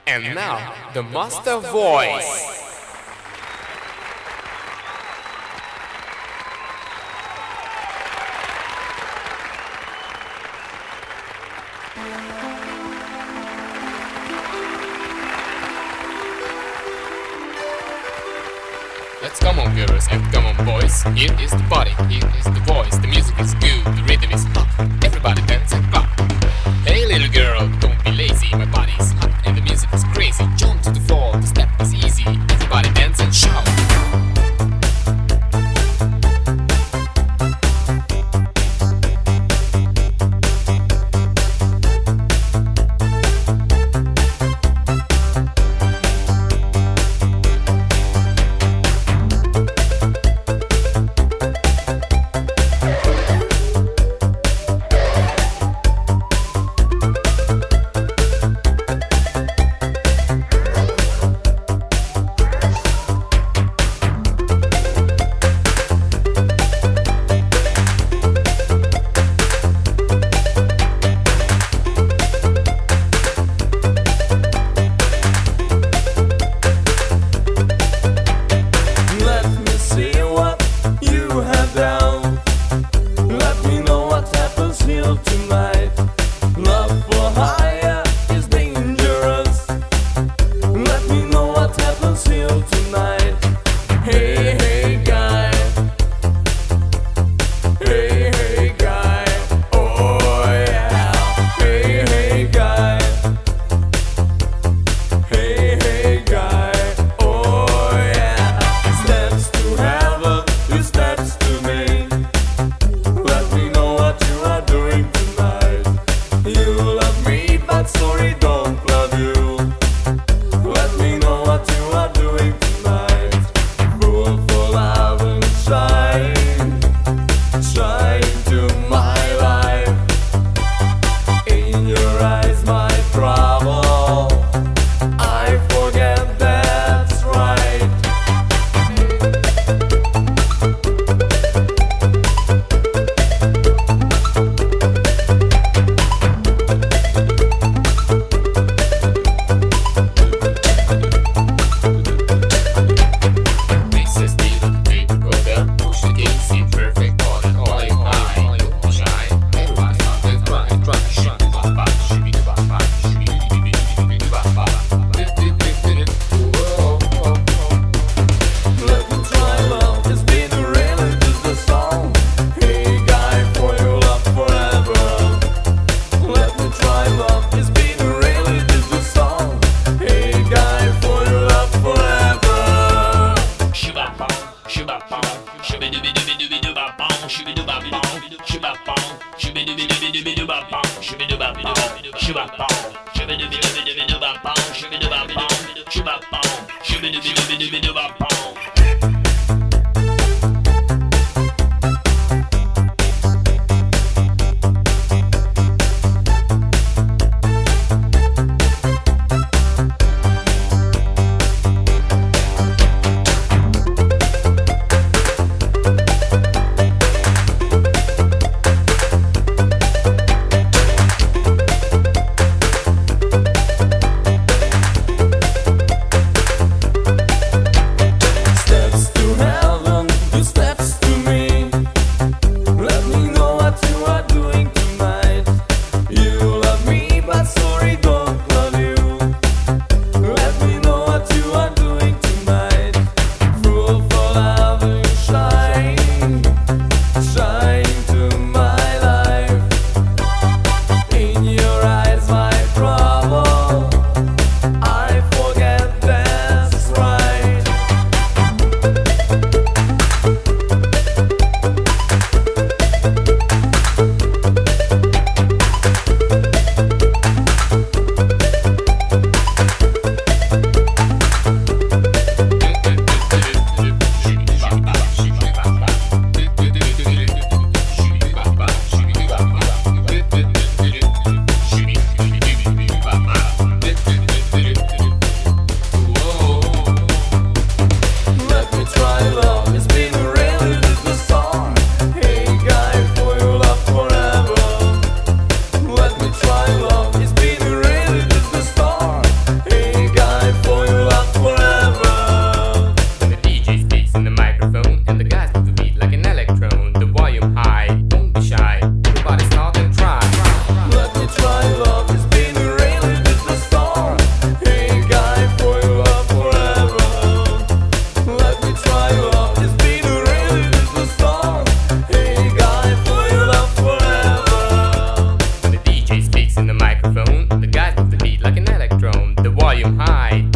And now, the Master Voice. Let's come on girls and come on boys. Here is the body, here is the voice. The music is good, the rhythm is hot. Everybody dance and clap. Hey little girl, don't be lazy. My body is hot and the music is crazy. Jump to the floor, the step is easy. Everybody dance and shout. volume high.